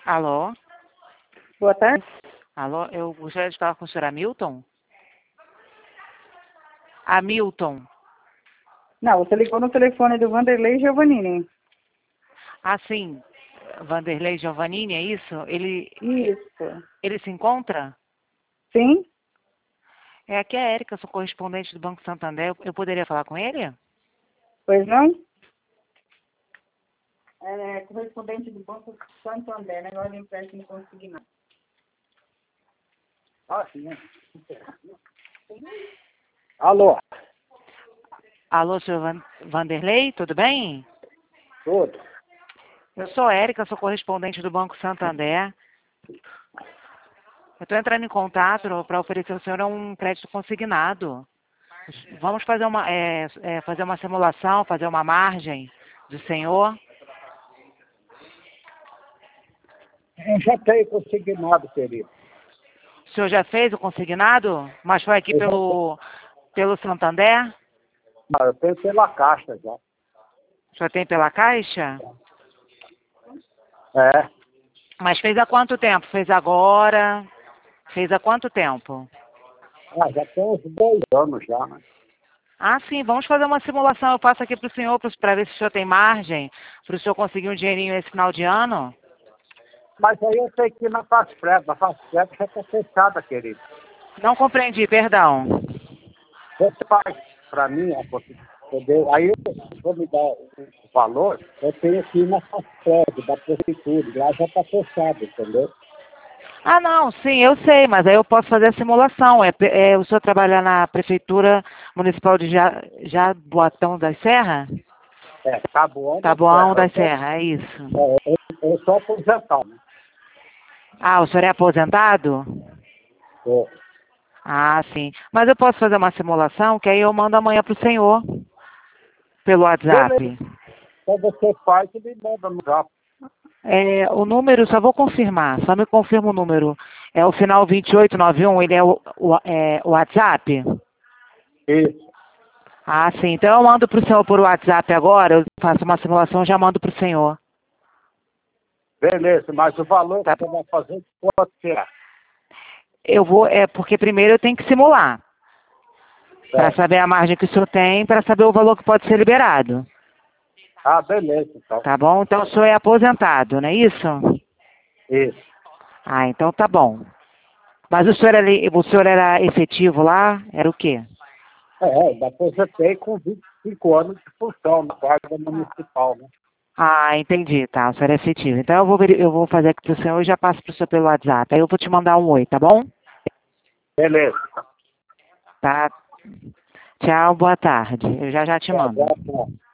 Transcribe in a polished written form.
Alô? Boa tarde. Alô, eu gostaria de falar com o senhor Hamilton? Hamilton. Não, você ligou no telefone do Vanderlei Giovannini. Ah, sim. Vanderlei Giovannini, é isso? Isso. Ele se encontra? Sim? Aqui é a Érica, sou correspondente do Banco Santander. Eu poderia falar com ele? Pois não? É correspondente do Banco Santander, negócio de empréstimo consignado. Ah, sim, né? Alô, Alô, senhor Vanderlei, tudo bem? tudo? Eu sou a Érica, sou correspondente do Banco Santander. Eu estou entrando em contato para oferecer ao senhor um crédito consignado. Vamos fazer fazer uma simulação, fazer uma margem do senhor. Eu já tenho consignado, querido. O senhor já fez o consignado? Mas foi aqui pelo Santander? Não, eu tenho pela Caixa já. O senhor tem pela Caixa? É, Mas fez há quanto tempo? Fez agora? Fez há quanto tempo? já tem uns 2 anos já, né? Ah, sim, vamos fazer uma simulação. Eu passo aqui para o senhor para ver se o senhor tem margem, para o senhor conseguir um dinheirinho esse final de ano. Mas aí eu tenho que ir na Fastprep. A Fastprep já está fechada, querido. Não compreendi, perdão. Você faz para mim, entendeu? Aí se for me dar o valor, eu tenho que ir na Fastprep da prefeitura. Lá já está fechado, entendeu? Ah, não, sim, eu sei, mas aí eu posso fazer a simulação. O senhor trabalha na Prefeitura Municipal de Jaboatão da Serra? É, Taboão da Taboão Serra. da Serra, é isso. Eu sou aposentado, né? Ah, o senhor é aposentado? Sou. Ah, sim. Mas eu posso fazer uma simulação, que aí eu mando amanhã para o senhor, pelo Beleza. WhatsApp. Então você faz e me manda no zap. O número, só vou confirmar, só me confirma o número. É o final 2891, ele é o WhatsApp? Isso. Ah, sim. Então eu mando para o senhor por WhatsApp agora, eu faço uma simulação e já mando para o senhor. Beleza, mas o valor Tá? que você vai fazer, quanto que é? Porque primeiro eu tenho que simular, para Certo. saber a margem que o senhor tem, para saber o valor que pode ser liberado. Ah, beleza, então. Tá bom? Então o senhor é aposentado, não é isso? Isso. Ah, então tá bom. Mas o senhor era efetivo lá? Era o quê? Eu aposentei com 25 anos de função na Guarda Municipal, né? Ah, entendi, tá. O senhor é efetivo. Então eu vou fazer aqui pro senhor e já passo pro senhor pelo WhatsApp. Aí eu vou te mandar um oi, tá bom? Beleza. Tá. Tchau, boa tarde. Eu já te Tá, mando. boa tarde.